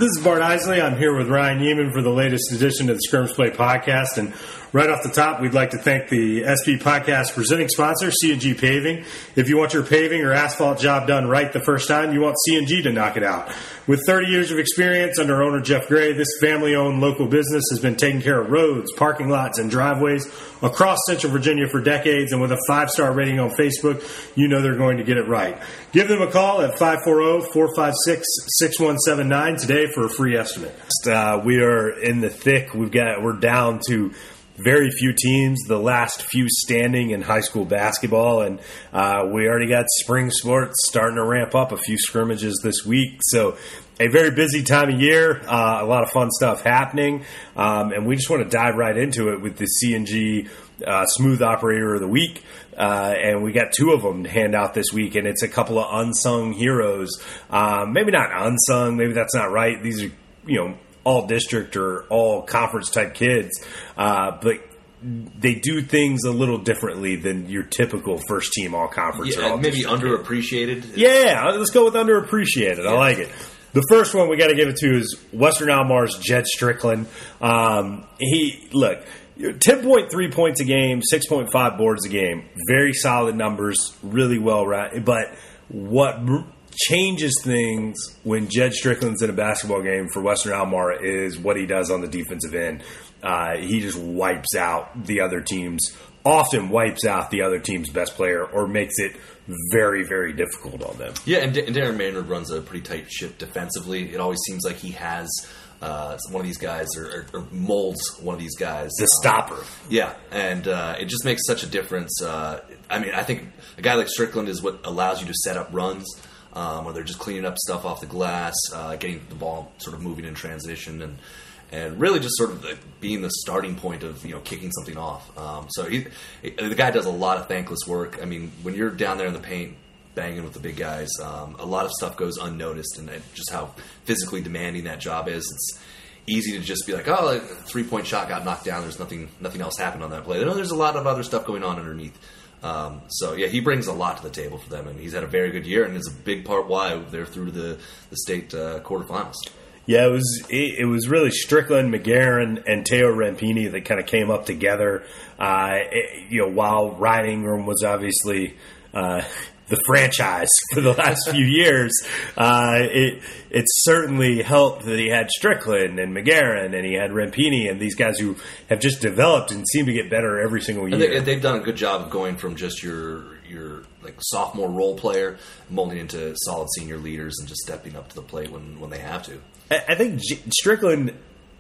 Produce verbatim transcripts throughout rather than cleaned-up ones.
This is Bart Isley. I'm here with Ryan Yeaman for the latest edition of the Scrimmage Play podcast. And right off the top, we'd like to thank the S P Podcast presenting sponsor, C and G Paving. If you want your paving or asphalt job done right the first time, you want C and G to knock it out. With thirty years of experience under owner Jeff Gray, this family-owned local business has been taking care of roads, parking lots, and driveways across Central Virginia for decades. And with a five-star rating on Facebook, you know they're going to get it right. Give them a call at five four zero, four five six, six one seven nine today for a free estimate. Uh, we are in the thick. We've got we're down to very few teams, the last few standing in high school basketball, and uh, we already got spring sports starting to ramp up. A few scrimmages this week, so a very busy time of year. Uh, a lot of fun stuff happening, um, and we just want to dive right into it with the C and G uh, Smooth Operator of the Week. Uh, and we got two of them to hand out this week, and it's a couple of unsung heroes. Um, maybe not unsung, maybe that's not right. These are, you know, all district or all conference type kids, uh, but they do things a little differently than your typical first team all conference. Yeah, or all maybe underappreciated. Kid. Yeah, let's go with underappreciated. Yeah. I like it. The first one we got to give it to is Western Almar's Jed Strickland. Um, he look. ten point three points a game, six point five boards a game. Very solid numbers, really well run. But what changes things when Jed Strickland's in a basketball game for Western Almar is what he does on the defensive end. Uh, he just wipes out the other team's, often wipes out the other team's best player or makes it very, very difficult on them. Yeah, and, D- and Darren Maynard runs a pretty tight ship defensively. It always seems like he has Uh, one of these guys or, or, or molds one of these guys. The stopper. Um, yeah, and uh, it just makes such a difference. Uh, I mean, I think a guy like Strickland is what allows you to set up runs um, where they're just cleaning up stuff off the glass, uh, getting the ball sort of moving in transition, and and really just sort of being the starting point of, you know, kicking something off. Um, so he, the guy does a lot of thankless work. I mean, when you're down there in the paint banging with the big guys, um, a lot of stuff goes unnoticed, and just how physically demanding that job is. It's easy to just be like, oh, a three-point shot got knocked down. There's nothing nothing else happened on that play. No, there's a lot of other stuff going on underneath. Um, so, yeah, he brings a lot to the table for them, and he's had a very good year, and is a big part why they're through to the, the state uh, quarterfinals. Yeah, it was it, it was really Strickland, McGarren, and Teo Rampini that kind of came up together. Uh, it, you know, while Ryan Ingram was obviously uh, the franchise for the last few years, uh, it it certainly helped that he had Strickland and McGarren, and he had Rampini, and these guys who have just developed and seem to get better every single year. And they, they've done a good job of going from just your your like sophomore role player molding into solid senior leaders and just stepping up to the plate when, when they have to. I think Strickland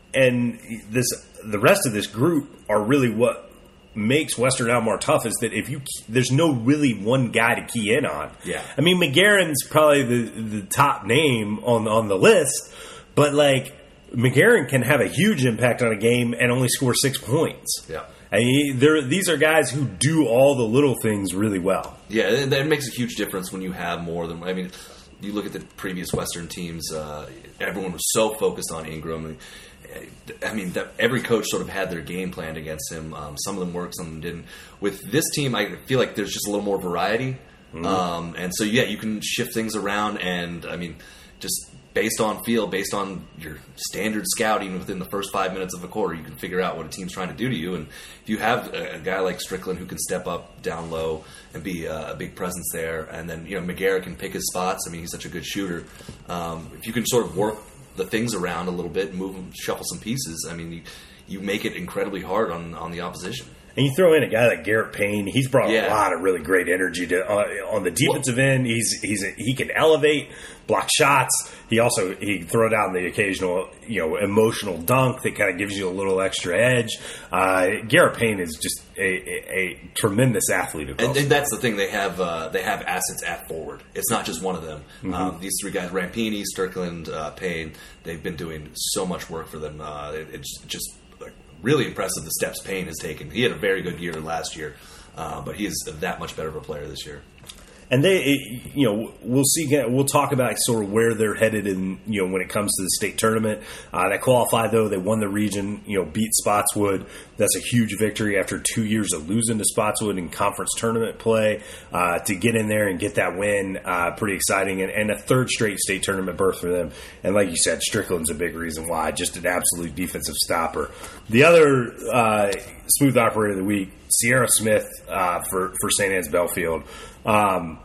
and this the rest of this group are really what makes Western Almar tough, is that if you there's no really one guy to key in on. Yeah. I mean, McGarren's probably the, the top name on on the list, but like McGarren can have a huge impact on a game and only score six points. Yeah. I mean, there these are guys who do all the little things really well. Yeah, it, it makes a huge difference when you have more than I mean. You look at the previous Western teams, uh, everyone was so focused on Ingram. I mean, that every coach sort of had their game planned against him. Um, some of them worked, some of them didn't. With this team, I feel like there's just a little more variety. Mm-hmm. Um, and so, yeah, you can shift things around. And, I mean, just based on feel, based on your standard scouting within the first five minutes of a quarter, you can figure out what a team's trying to do to you. And if you have a, a guy like Strickland who can step up down low and be a, a big presence there, and then, you know, McGarrett can pick his spots. I mean, he's such a good shooter. Um, if you can sort of work the things around a little bit, move them, shuffle some pieces, I mean, you, you make it incredibly hard on, on the opposition. And you throw in a guy like Garrett Payne; he's brought yeah. a lot of really great energy to uh, on the defensive well, end. He's he's a, he can elevate, block shots. He also he can throw down the occasional, you know, emotional dunk that kind of gives you a little extra edge. Uh, Garrett Payne is just a, a, a tremendous athlete, and, and that's the thing. They have uh, they have assets at forward. It's not just one of them. Mm-hmm. Um, these three guys: Rampini, Strickland, uh, Payne. They've been doing so much work for them. Uh, it, it's just really impressive the steps Payne has taken. He had a very good year last year, uh, but he is that much better of a player this year. and they, it, you know, we'll see. We'll talk about sort of where they're headed in, you know, when it comes to the state tournament. Uh, they qualified though; they won the region. You know, beat Spotswood. That's a huge victory after two years of losing to Spotswood in conference tournament play. Uh, to get in there and get that win, uh, pretty exciting, and, and a third straight state tournament berth for them. And like you said, Strickland's a big reason why. Just an absolute defensive stopper. The other uh, smooth operator of the week, Sierra Smith uh, for for Saint Anne's Belfield. Um,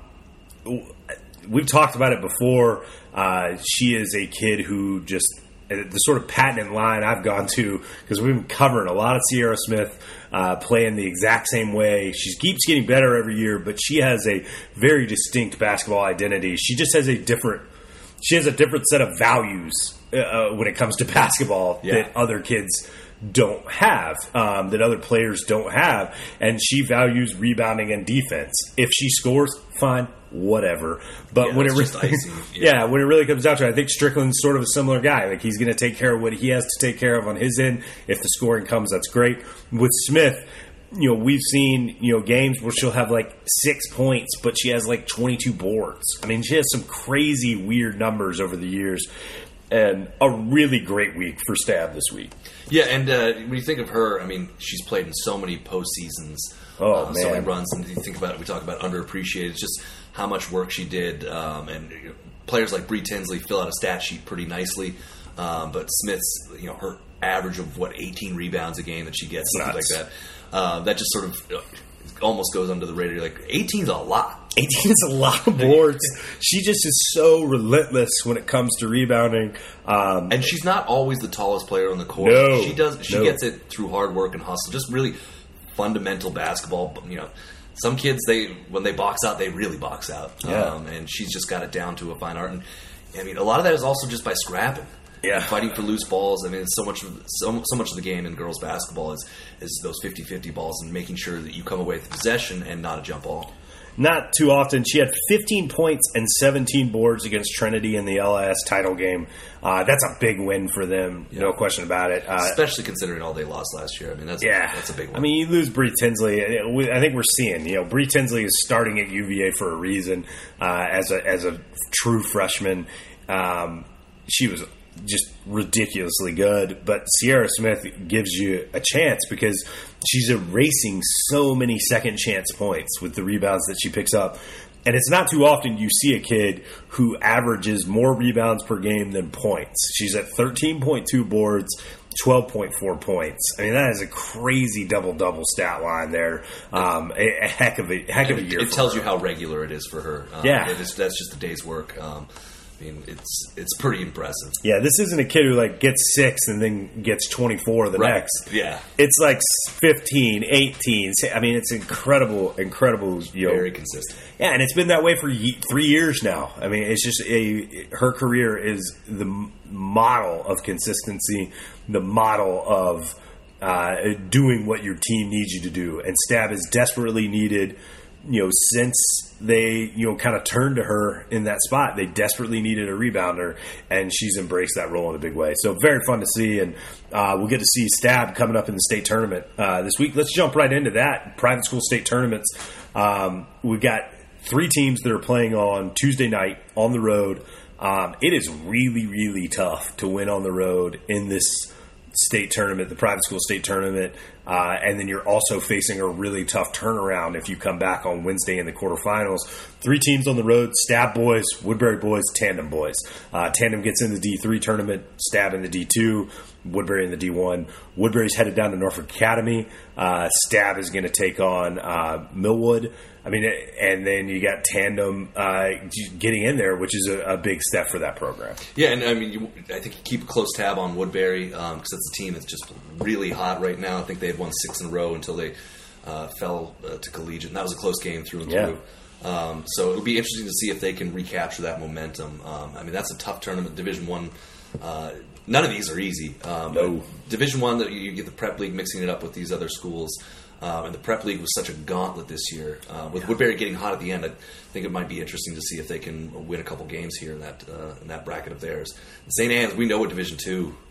we've talked about it before. Uh, she is a kid who just the sort of patented line I've gone to, because we've been covering a lot of Sierra Smith uh, playing the exact same way. She keeps getting better every year, but she has a very distinct basketball identity. She just has a different. She has a different set of values uh, when it comes to basketball yeah. that other kids don't have, um, that other players don't have, and she values rebounding and defense. If she scores, fine, whatever. But yeah, when it really, yeah. yeah, when it really comes down to it, I think Strickland's sort of a similar guy. Like he's going to take care of what he has to take care of on his end. If the scoring comes, that's great. With Smith, you know, we've seen, you know, games where she'll have like six points, but she has like twenty-two boards. I mean, she has some crazy, weird numbers over the years. And a really great week for Stab this week. Yeah, and uh, when you think of her, I mean, she's played in so many postseasons, oh, uh, man. so many runs. And you think about it, we talk about underappreciated. It's just how much work she did. Um, and you know, players like Bree Tinsley fill out a stat sheet pretty nicely. Um, but Smith's, you know, her average of, what, eighteen rebounds a game that she gets, something Nuts. like that. Uh, that just sort of uh, almost goes under the radar. Like, eighteen's a lot. eighteen is a lot of boards. She just is so relentless when it comes to rebounding. Um, and she's not always the tallest player on the court. No, she does. She no. gets it through hard work and hustle. Just really fundamental basketball. You know, some kids, they when they box out, they really box out. Yeah. Um, and she's just got it down to a fine art. And I mean, a lot of that is also just by scrapping. Yeah. Fighting for loose balls. I mean, so much of so, so much of the game in girls basketball is is those fifty-fifty balls and making sure that you come away with possession and not a jump ball. Not too often. She had fifteen points and seventeen boards against Trinity in the L I S title game. Uh, that's a big win for them, yeah. no question about it. Uh, Especially considering all they lost last year. I mean, that's yeah, a, that's a big one. I mean, you lose Bree Tinsley. I think we're seeing, you know, Bree Tinsley is starting at U V A for a reason uh, as a as a true freshman. Um, she was just ridiculously good, but Sierra Smith gives you a chance because she's erasing so many second chance points with the rebounds that she picks up. And it's not too often you see a kid who averages more rebounds per game than points. She's at thirteen point two boards, twelve point four points. I mean, that is a crazy double-double stat line there. Um, a, a heck of a heck of a year. It for tells her. you how regular it is for her. Um, yeah, it is, that's just a day's work. Um, I mean, it's it's pretty impressive. Yeah, this isn't a kid who like gets six and then gets twenty-four the right. next. Yeah, it's like fifteen, eighteen. I mean, it's incredible, incredible. You know, very consistent. Yeah, and it's been that way for ye- three years now. I mean, it's just a her career is the model of consistency, the model of uh, doing what your team needs you to do. And Stab is desperately needed. You know, since they, you know, kind of turned to her in that spot, they desperately needed a rebounder, and she's embraced that role in a big way. So very fun to see, and uh, we'll get to see Stab coming up in the state tournament uh, this week. Let's jump right into that. Private school state tournaments. Um, we've got three teams that are playing on Tuesday night on the road. Um, it is really, really tough to win on the road in this state tournament, the private school state tournament, uh, and then you're also facing a really tough turnaround if you come back on Wednesday in the quarterfinals. Three teams on the road: Stab boys, Woodbury boys, Tandem boys. Uh, Tandem gets in the D three tournament, Stab in the D two, Woodbury in the D one. Woodbury's headed down to Norfolk Academy. Uh, Stab is going to take on uh, Millwood. I mean, and then you got Tandem uh, getting in there, which is a, a big step for that program. Yeah, and I mean, you, I think you keep a close tab on Woodbury because um, that's a team that's just really hot right now. I think they had won six in a row until they uh, fell uh, to collegiate, and that was a close game through and yeah. through. Um, so it'll be interesting to see if they can recapture that momentum. Um, I mean, that's a tough tournament, Division One. Uh, none of these are easy. Um, no. Division One, that you get the prep league mixing it up with these other schools. Um, and the prep league was such a gauntlet this year. Uh, with yeah. Woodbury getting hot at the end, I think it might be interesting to see if they can win a couple games here in that uh, in that bracket of theirs. Saint Anne's, we know what Division Two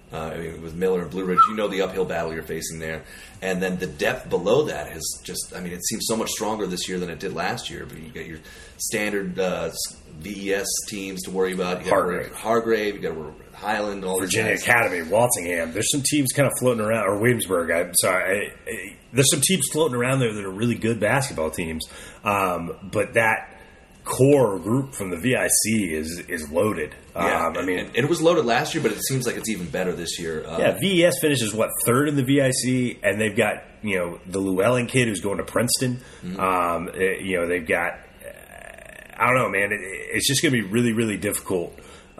Uh, I mean, with Miller and Blue Ridge, you know the uphill battle you're facing there. And then the depth below that has just, I mean, it seems so much stronger this year than it did last year. But you got your standard uh, V E S teams to worry about. You got Hargrave. Hargrave, you got to worry about Highland, all Virginia these guys. Academy, Walsingham. There's some teams kind of floating around, or Williamsburg. I'm sorry. I, I, there's some teams floating around there that are really good basketball teams. Um, but that core group from the V I C is is loaded. Yeah, Um, I mean, and it was loaded last year, but it seems like it's even better this year. Uh, yeah, V E S finishes what third in the V I C, and they've got you know the Llewellyn kid who's going to Princeton. Mm-hmm. Um, it- you know they've got I don't know, man. It, it's just going to be really really difficult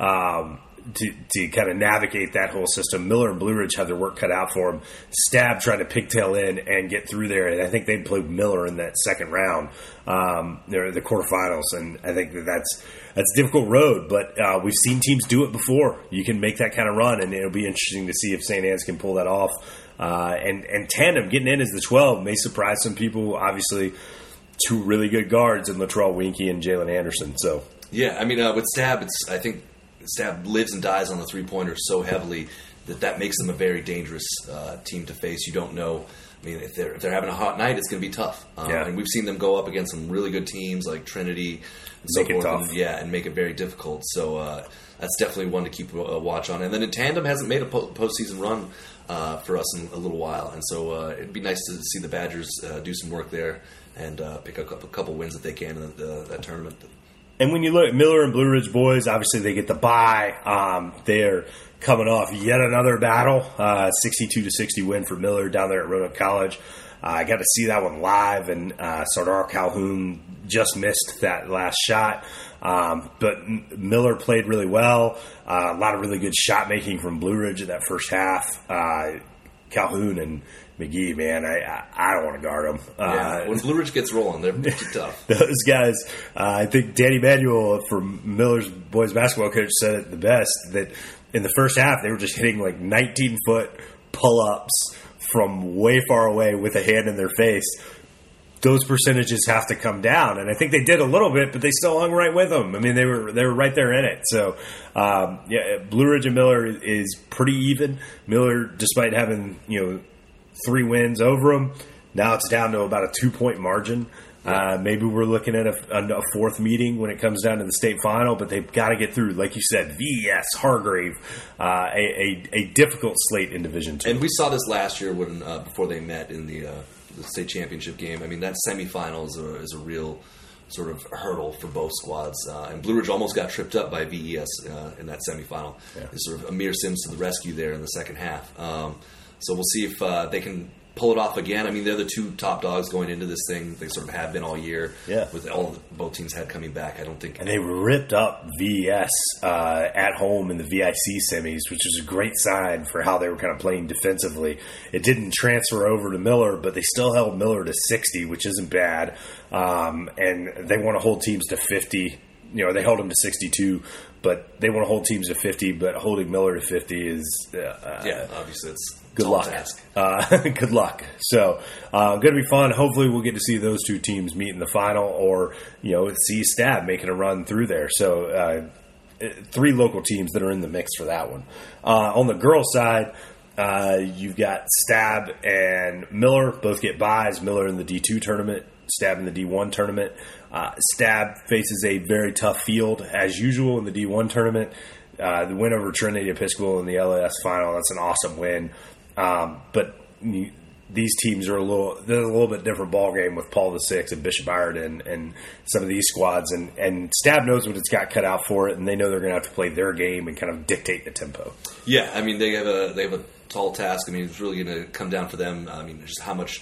um, to to kind of navigate that whole system. Miller and Blue Ridge have their work cut out for them. Stab trying to pigtail in and get through there, and I think they played Miller in that second round, um, they're the quarterfinals, and I think that that's that's a difficult road. But uh, we've seen teams do it before. You can make that kind of run, and it'll be interesting to see if Saint Anne's can pull that off. Uh, and and Tandem getting in as the twelve may surprise some people. Obviously, two really good guards in Latrell Winkie and Jalen Anderson. So Yeah, I mean, uh, with Stab, it's I think Stab lives and dies on the three-pointer so heavily that that makes them a very dangerous uh, team to face. You don't know. I mean, if they're if they're having a hot night, it's going to be tough. Um, Yeah. And we've seen them go up against some really good teams like Trinity and so Make it forth. tough. And, yeah, and make it very difficult. So uh, that's definitely one to keep a watch on. And then in Tandem hasn't made a po- postseason run uh, for us in a little while, and so uh, it'd be nice to see the Badgers uh, do some work there and uh, pick up a couple wins that they can in the, that tournament. And when you look at Miller and Blue Ridge boys, obviously they get the bye. Um, they're coming off yet another battle, uh, sixty-two to sixty win for Miller down there at Roanoke College. Uh, I got to see that one live, and uh, Sardar Calhoun just missed that last shot. Um, but M- Miller played really well. Uh, a lot of really good shot making from Blue Ridge in that first half. Uh, Calhoun and McGee, man, I I, I don't want to guard them. Yeah, Uh, when Blue Ridge gets rolling, they're pretty tough. those guys, uh, I think Danny Manuel from Miller's boys basketball coach said it the best, that in the first half they were just hitting like nineteen foot pull ups from way far away with a hand in their face. Those percentages have to come down, and I think they did a little bit, but they still hung right with them. I mean, they were they were right there in it. So, um, yeah, Blue Ridge and Miller is pretty even. Miller, despite having you know three wins over them, now it's down to about a two point margin. Uh, maybe we're looking at a, a fourth meeting when it comes down to the state final, but they've got to get through, like you said, V E S, Hargrave, uh, a, a, a difficult slate in Division Two. And we saw this last year when uh, before they met in the, uh, the state championship game. I mean, that semifinal is a, is a real sort of hurdle for both squads. Uh, and Blue Ridge almost got tripped up by V E S uh, in that semifinal. Yeah. It's sort of Amir Sims to the rescue there in the second half. Um, so we'll see if uh, they can pull it off again. I mean, they're the two top dogs going into this thing. They sort of have been all year. Yeah. With all the, both teams had coming back. I don't think. And they ripped up V E S uh, at home in the V I C semis, which was a great sign for how they were kind of playing defensively. It didn't transfer over to Miller, but they still held Miller to sixty, which isn't bad. Um, and they want to hold teams to fifty. You know, they held them to sixty-two, but they want to hold teams to fifty, but holding Miller to fifty is uh, yeah, obviously it's good tall luck. task. Uh, good luck. So, uh, going to be fun. Hopefully, we'll get to see those two teams meet in the final, or you know, see Stab making a run through there. So, uh, three local teams that are in the mix for that one. Uh, on the girls' side, uh, you've got Stab and Miller both get buys. Miller in the D two tournament, Stab in the D one tournament. Uh, Stab faces a very tough field as usual in the D one tournament. Uh, the win over Trinity Episcopal in the L A S final, that's an awesome win. Um, but you, these teams are a little, they're a little bit different ball game with Paul the Sixth and Bishop Ireton and some of these squads. And, and Stab knows what it's got cut out for it, and they know they're going to have to play their game and kind of dictate the tempo. Yeah, I mean they have a they have a tall task. I mean it's really going to come down for them. I mean just how much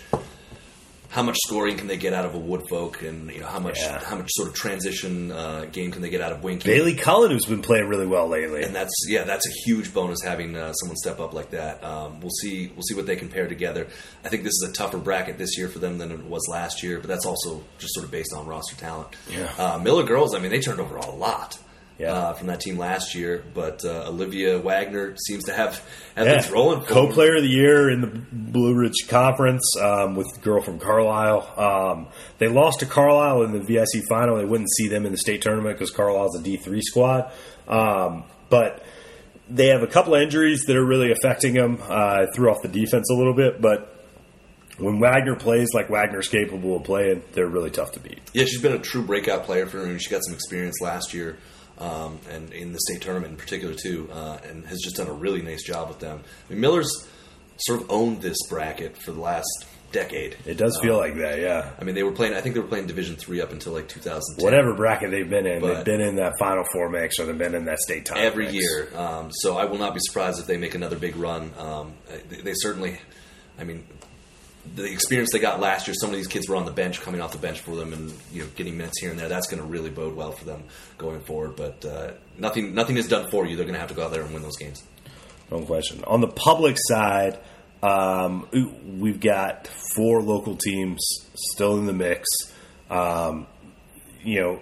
how much scoring can they get out of a Woodfolk, and you know how much Yeah. how much sort of transition uh, game can they get out of Winkie. Bailey Cullen, who's been playing really well lately. And that's yeah, that's a huge bonus having uh, someone step up like that. Um, we'll see we'll see what they can pair together. I think this is a tougher bracket this year for them than it was last year, but that's also just sort of based on roster talent. Yeah. Uh, Miller girls, I mean, they turned over a lot. Yeah. Uh, from that team last year, but uh, Olivia Wagner seems to have, have Yeah. things rolling. for them. Co-player of the year in the Blue Ridge Conference um, with the girl from Carlisle. Um, they lost to Carlisle in the V I C final. They wouldn't see them in the state tournament because Carlisle's a D three squad. Um, but they have a couple of injuries that are really affecting them. Uh, threw off the defense a little bit, but when Wagner plays like Wagner's capable of playing, they're really tough to beat. Yeah, she's been a true breakout player for her, and she got some experience last year, um, and in the state tournament in particular too, uh, and has just done a really nice job with them. I mean, Miller's sort of owned this bracket for the last decade. It does feel um, like that, yeah. I mean, they were playing. I think they were playing Division Three up until like two thousand ten. Whatever bracket they've been in, they've been in that Final Four mix, or they've been in that state title every mix. year. Um, so I will not be surprised if they make another big run. Um, they, they certainly, I mean, the experience they got last year. Some of these kids were on the bench, coming off the bench for them, and you know, getting minutes here and there. That's going to really bode well for them going forward. But uh, nothing, nothing is done for you. They're going to have to go out there and win those games. No question. On the public side. Um, we've got four local teams still in the mix, um, you know,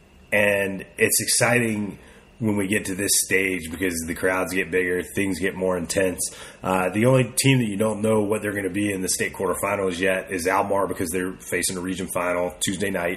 and it's exciting when we get to this stage because the crowds get bigger, things get more intense. Uh, the only team that you don't know what they're going to be in the state quarterfinals yet is Almar because they're facing a region final Tuesday night.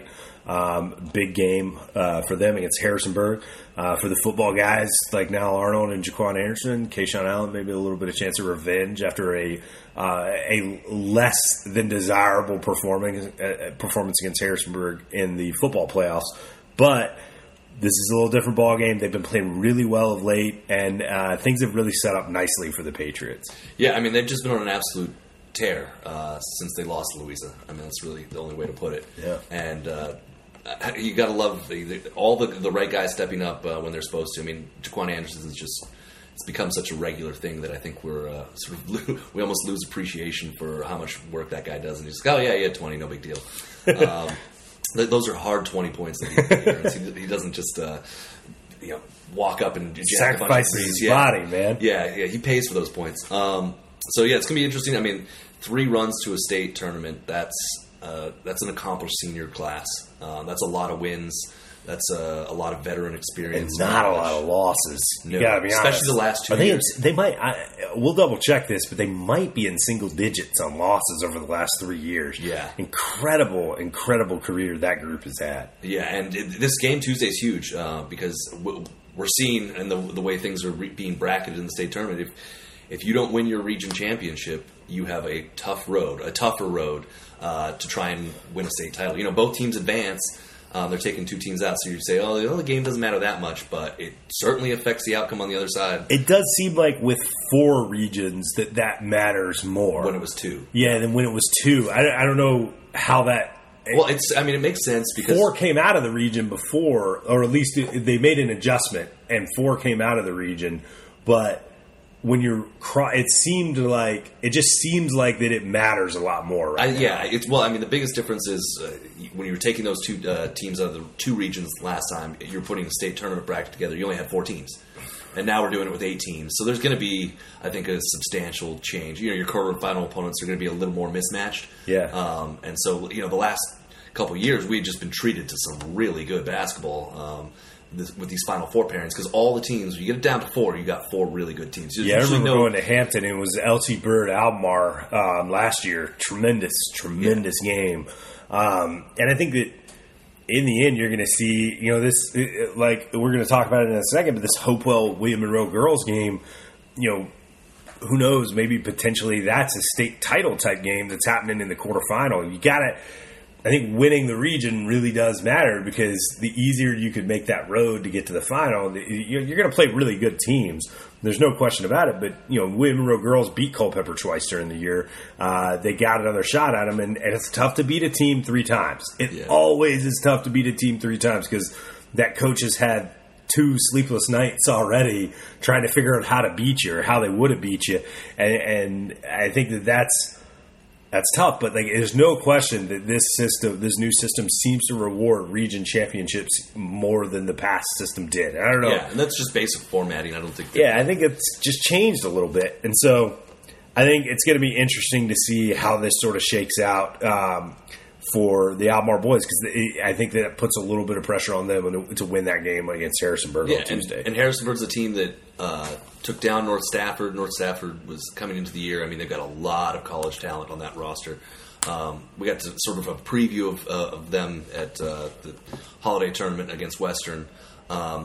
Um, big game uh, for them against Harrisonburg. Uh, for the football guys like Niall Arnold and Jaquan Anderson, Kayshawn Allen, maybe a little bit of chance of revenge after a uh, a less than desirable performance uh, performance against Harrisonburg in the football playoffs. But this is a little different ball game. They've been playing really well of late, and uh, things have really set up nicely for the Patriots. Yeah, I mean they've just been on an absolute tear uh, since they lost Louisa. I mean that's really the only way to put it. Yeah, and. Uh, You got to love the, the, all the the right guys stepping up uh, when they're supposed to. I mean, Jaquan Anderson is just it's become such a regular thing that I think we're uh, sort of lo- we almost lose appreciation for how much work that guy does. And he's like, oh yeah, he had twenty, no big deal. Um, th- those are hard twenty points that he earns. He, he doesn't just uh, you know walk up and sacrifice his yeah. body, man. Yeah, yeah, he pays for those points. Um, so yeah, it's gonna be interesting. I mean, three runs to a state tournament. That's Uh, that's an accomplished senior class. Uh, that's a lot of wins. That's a, a lot of veteran experience. And not a lot of losses. You no, gotta be especially honest. the last two Are they, years. They might. I, we'll double check this, but they might be in single digits on losses over the last three years. Yeah, incredible, incredible career that group has had. Yeah, and it, this game Tuesday is huge uh, because we're seeing and the, the way things are re- being bracketed in the state tournament. If if you don't win your region championship, you have a tough road, a tougher road uh, to try and win a state title. You know, both teams advance. Um, they're taking two teams out, so you say, oh, the game doesn't matter that much, but it certainly affects the outcome on the other side. It does seem like with four regions that that matters more. When it was two. Yeah, than when it was two. I, I don't know how that... Well, it's. I mean, it makes sense because... Four came out of the region before, or at least they made an adjustment, and four came out of the region, but... When you're, it seemed like it just seems like that it matters a lot more. Right I, now. Yeah, it's well. I mean, the biggest difference is uh, when you were taking those two uh, teams out of the two regions last time. You're putting a state tournament bracket together. You only had four teams, and now we're doing it with eight teams. So there's going to be, I think, a substantial change. You know, your quarterfinal opponents are going to be a little more mismatched. Yeah. Um, and so you know, the last couple of years we've just been treated to some really good basketball. Um, This, with these Final Four pairings, because all the teams, you get it down to four, you got four really good teams. There's yeah, I remember no, going to Hampton. It was L T Bird Almar um, last year. Tremendous, tremendous yeah. game. Um, and I think that in the end, you're going to see, you know, this, it, like, we're going to talk about it in a second, but this Hopewell William Monroe girls game, you know, who knows, maybe potentially that's a state title type game that's happening in the quarterfinal. You got to. I think winning the region really does matter because the easier you could make that road to get to the final, you're going to play really good teams. There's no question about it. But, you know, William Monroe girls beat Culpeper twice during the year. Uh, they got another shot at them, and, and it's tough to beat a team three times. It yeah. always is tough to beat a team three times because that coach has had two sleepless nights already trying to figure out how to beat you or how they would have beat you. And, and I think that that's, That's tough, but like, there's no question that this system, this new system, seems to reward region championships more than the past system did. I don't know. Yeah, and that's just basic formatting. I don't think. Yeah, I think it's just changed a little bit, and so I think it's going to be interesting to see how this sort of shakes out um, for the Almar boys because I think that it puts a little bit of pressure on them to win that game against Harrisonburg yeah, on Tuesday. And, and Harrisonburg's a team that uh, took down North Stafford. North Stafford was coming into the year. I mean, they've got a lot of college talent on that roster. Um, we got to sort of a preview of, uh, of them at uh, the holiday tournament against Western. Um,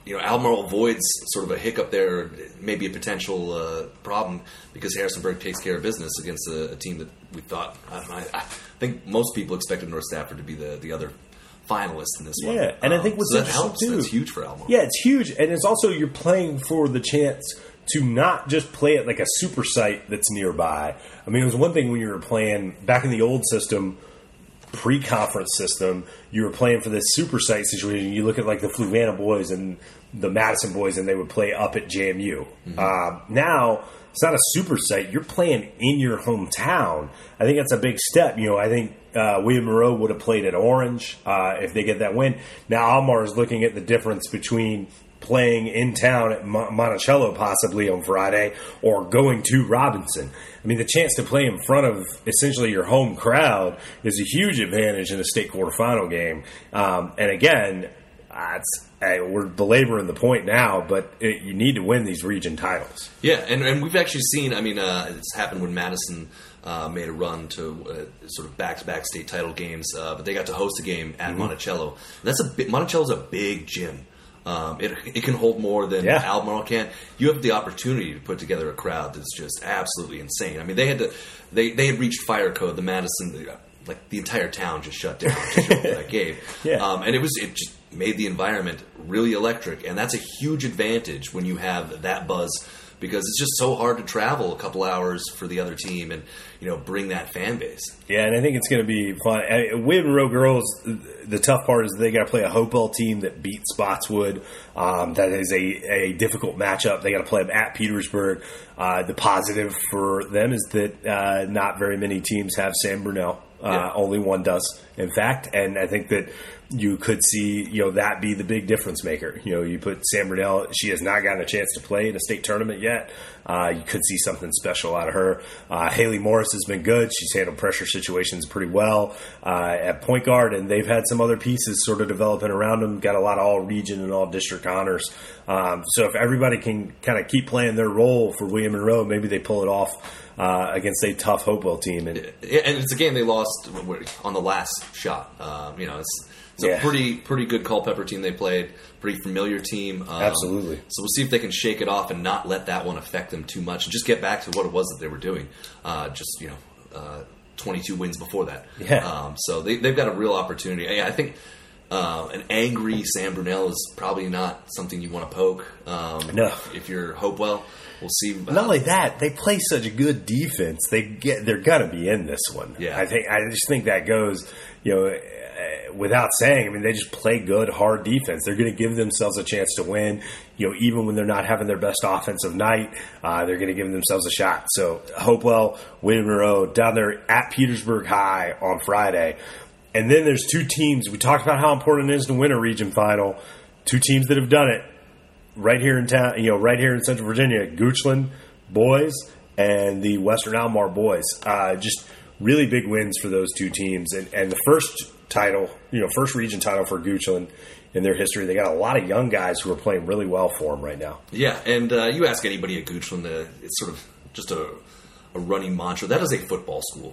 you know, Albemarle avoids sort of a hiccup there, maybe a potential uh, problem, because Harrisonburg takes care of business against a, a team that we thought, I don't know, I, I think most people expected North Stafford to be the, the other finalist in this one. Yeah, and um, I think what's so that interesting helps. too, That's huge for Albemarle. Yeah, it's huge, and it's also you're playing for the chance to not just play at like a super site that's nearby. I mean, it was one thing when you were playing back in the old system, pre-conference system, you were playing for this super site situation. You look at like the Fluvanna boys and the Madison boys, and they would play up at J M U. Mm-hmm. Uh, now, it's not a super site. You're playing in your hometown. I think that's a big step. You know, I think uh, William Monroe would have played at Orange uh, if they get that win. Now, Almar is looking at the difference between playing in town at Monticello possibly on Friday or going to Robinson. I mean, the chance to play in front of essentially your home crowd is a huge advantage in a state quarterfinal game. Um, and again, uh, it's, uh, we're belaboring the point now, but it, you need to win these region titles. Yeah, and, and we've actually seen, I mean, uh, it's happened when Madison uh, made a run to uh, sort of back-to-back state title games, uh, but they got to host a game at mm-hmm. Monticello. And that's a big, Monticello's a big gym. Um, it, it can hold more than yeah. Albemarle can. You have the opportunity to put together a crowd that's just absolutely insane. I mean, they had to, they, they had reached fire code. The Madison, the, like the entire town just shut down to show up for that game. Yeah. Um, and it was it just made the environment really electric, and that's a huge advantage when you have that buzz, because it's just so hard to travel a couple hours for the other team and, you know, bring that fan base. Yeah, and I think it's going to be fun. William Monroe girls, the tough part is they got to play a Hopewell team that beat Spotswood. Um, that is a, a difficult matchup. They got to play them at Petersburg. Uh, the positive for them is that uh, not very many teams have Sam Brunel. Uh, yeah. Only one does, in fact, and I think that you could see, you know, that be the big difference maker. You know, you put Sam Brunel, she has not gotten a chance to play in a state tournament yet. Uh, you could see something special out of her. Uh, Haley Morris has been good. She's handled pressure situations pretty well uh, at point guard, and they've had some other pieces sort of developing around them. Got a lot of all-region and all-district honors. Um, so if everybody can kind of keep playing their role for William Monroe, maybe they pull it off uh, against a tough Hopewell team. And, and it's a game they lost on the last shot. Um, you know, it's It's a yeah. pretty pretty good Culpeper team they played, pretty familiar team. Um, Absolutely. So we'll see if they can shake it off and not let that one affect them too much, and just get back to what it was that they were doing. Uh, just you know, uh, twenty-two wins before that. Yeah. Um, so they they've got a real opportunity. I think uh, an angry Sam Brunel is probably not something you want to poke. Um, no. If, if you're Hopewell, we'll see. Uh, Not only that, they play such a good defense. They get they're gonna be in this one. Yeah. I think I just think that goes. You know. Without saying, I mean, they just play good, hard defense. They're going to give themselves a chance to win. You know, even when they're not having their best offensive night, uh, they're going to give themselves a shot. So, Hopewell, William Monroe, down there at Petersburg High on Friday. And then there's two teams. We talked about how important it is to win a region final. Two teams that have done it right here in town, you know, right here in Central Virginia. Goochland boys and the Western Albemarle boys. Uh, just really big wins for those two teams. And, and the first title, you know, first region title for Goochland in their history. They got a lot of young guys who are playing really well for them right now. Yeah, and uh, you ask anybody at Goochland, uh, it's sort of just a, a running mantra. That is a football school.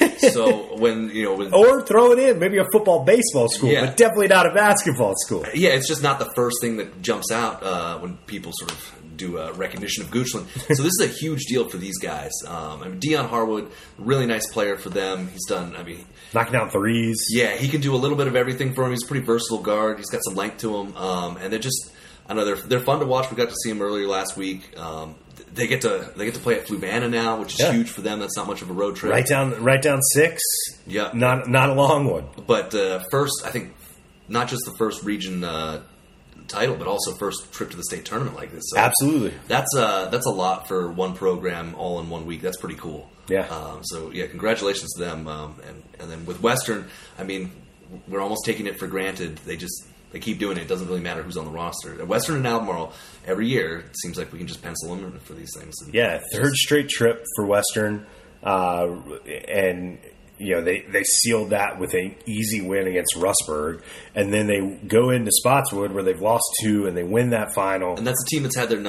So when, you know... When, or throw it in, maybe a football, baseball school, yeah. but definitely not a basketball school. Yeah, it's just not the first thing that jumps out uh, when people sort of do a recognition of Goochland. So this is a huge deal for these guys. Um, I mean, Dion Harwood, really nice player for them. He's done, I mean... knocking down threes. Yeah, he can do a little bit of everything for him. He's a pretty versatile guard. He's got some length to him. Um, and they're just, I know, they're, they're fun to watch. We got to see him earlier last week. Um, they get to they get to play at Fluvanna now, which is yeah. huge for them. That's not much of a road trip. Right down, right down six. Yeah. Not, not a long one. But uh, first, I think, not just the first region uh, title, but also first trip to the state tournament like this. So absolutely. That's uh, that's a lot for one program all in one week. That's pretty cool. Yeah. Um, so yeah, congratulations to them. Um, and and then with Western, I mean, we're almost taking it for granted. They just they keep doing it. It doesn't really matter who's on the roster. At Western and Albemarle, every year it seems like we can just pencil them in for these things. And yeah, third straight trip for Western, uh, and. You know, they, they sealed that with an easy win against Rustburg, and then they go into Spotswood where they've lost two, and they win that final. And that's a team that's had their number.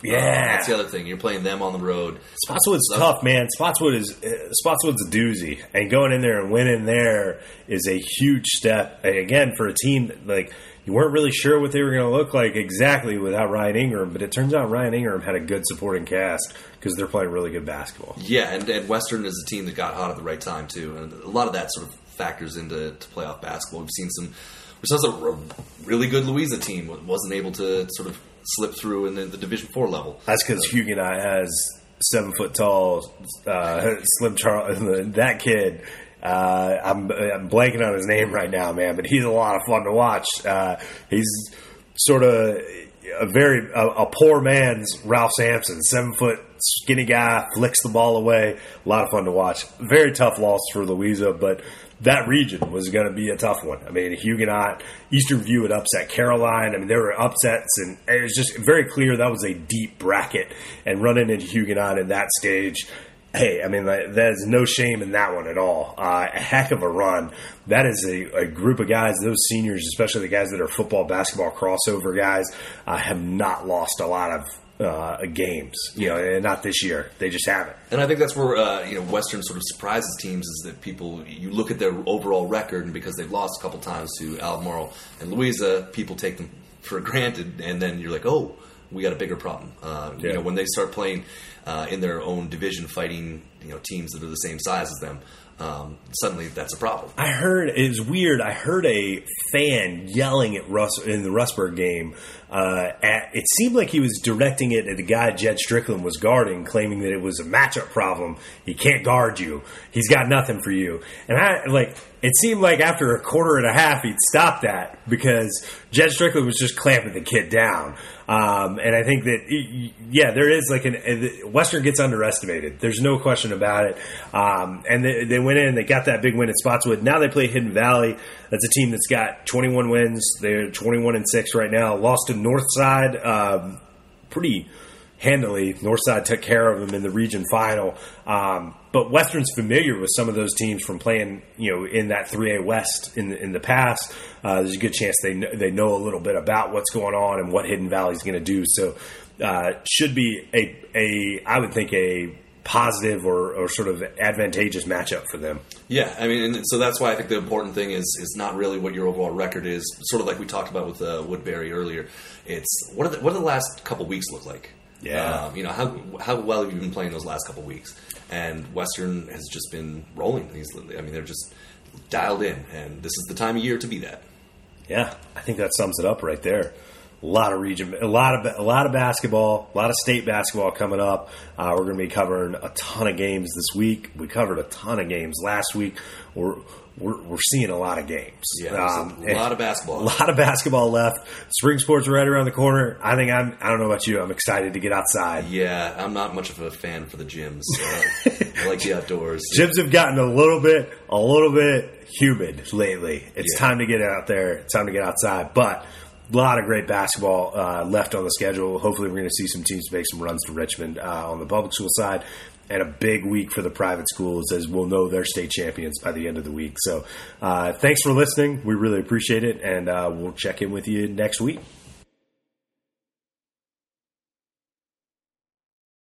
Yeah, uh, that's the other thing. You're playing them on the road. Spotswood's So- tough, man. Spotswood is uh, Spotswood's a doozy, and going in there and winning there is a huge step. And again, for a team that, like, you weren't really sure what they were going to look like exactly without Ryan Ingram, but it turns out Ryan Ingram had a good supporting cast because they're playing really good basketball. Yeah, and, and Western is a team that got hot at the right time too, and a lot of that sort of factors into to playoff basketball. We've seen some. We saw a really good Louisa team wasn't able to sort of slip through in the, the Division Four level. That's because Huguenot has seven foot tall, uh, Slim Charles. That kid. Uh, I'm, I'm blanking on his name right now, man, but he's a lot of fun to watch. Uh, he's sort of a very a, a poor man's Ralph Sampson, seven foot skinny guy, flicks the ball away. A lot of fun to watch. Very tough loss for Louisa, but that region was going to be a tough one. I mean, Huguenot, Eastern View had upset Caroline. I mean, there were upsets, and it was just very clear that was a deep bracket. And running into Huguenot in that stage, hey, I mean, there's no shame in that one at all. Uh, a heck of a run. That is a, a group of guys, those seniors, especially the guys that are football, basketball, crossover guys, uh, have not lost a lot of uh, games. You know, and not this year. They just haven't. And I think that's where uh, you know Western sort of surprises teams is that people, you look at their overall record, and because they've lost a couple times to Albemarle and Louisa, people take them for granted, and then you're like, oh, we got a bigger problem. Uh, Yeah. You know, when they start playing uh, in their own division, fighting you know teams that are the same size as them, um, suddenly that's a problem. I heard it was weird. I heard a fan yelling at Russ in the Russburg game. Uh, at, it seemed like he was directing it at the guy Jed Strickland was guarding, claiming that it was a matchup problem. He can't guard you. He's got nothing for you. And I like. It seemed like after a quarter and a half, he'd stop that because Jed Strickland was just clamping the kid down. Um, and I think that, yeah, there is like an Western gets underestimated. There's no question about it. Um, and they, they went in, they got that big win at Spotswood. Now they play Hidden Valley. That's a team that's got twenty-one wins. They're twenty-one and six right now. Lost to Northside um, pretty handily. Northside took care of them in the region final. Um, but Western's familiar with some of those teams from playing, you know, in that three A West in in the past. Uh, there's a good chance they kn- they know a little bit about what's going on and what Hidden Valley's going to do. So, uh, should be a a I would think a positive or, or sort of advantageous matchup for them. Yeah, I mean, and so that's why I think the important thing is is not really what your overall record is. Sort of like we talked about with uh, Woodbury earlier. It's what are the, what do the last couple weeks look like? Yeah, um, you know how how well have you been playing those last couple weeks? And Western has just been rolling. These, I mean, they're just dialed in, and this is the time of year to be that. Yeah, I think that sums it up right there. A lot of region, a lot of a lot of basketball, a lot of state basketball coming up. Uh, we're going to be covering a ton of games this week. We covered a ton of games last week. We're we're, we're seeing a lot of games. Yeah, um, a lot of basketball. A lot of basketball left. Spring sports are right around the corner. I think I'm. I don't know about you. I'm excited to get outside. Yeah, I'm not much of a fan for the gyms. Uh, I like the outdoors. Gyms have gotten a little bit, a little bit humid lately. It's Yeah. time to get out there. It's time to get outside. But a lot of great basketball uh, left on the schedule. Hopefully, we're going to see some teams make some runs to Richmond uh, on the public school side. And a big week for the private schools, as we'll know their state champions by the end of the week. So, uh, thanks for listening. We really appreciate it, and uh, we'll check in with you next week.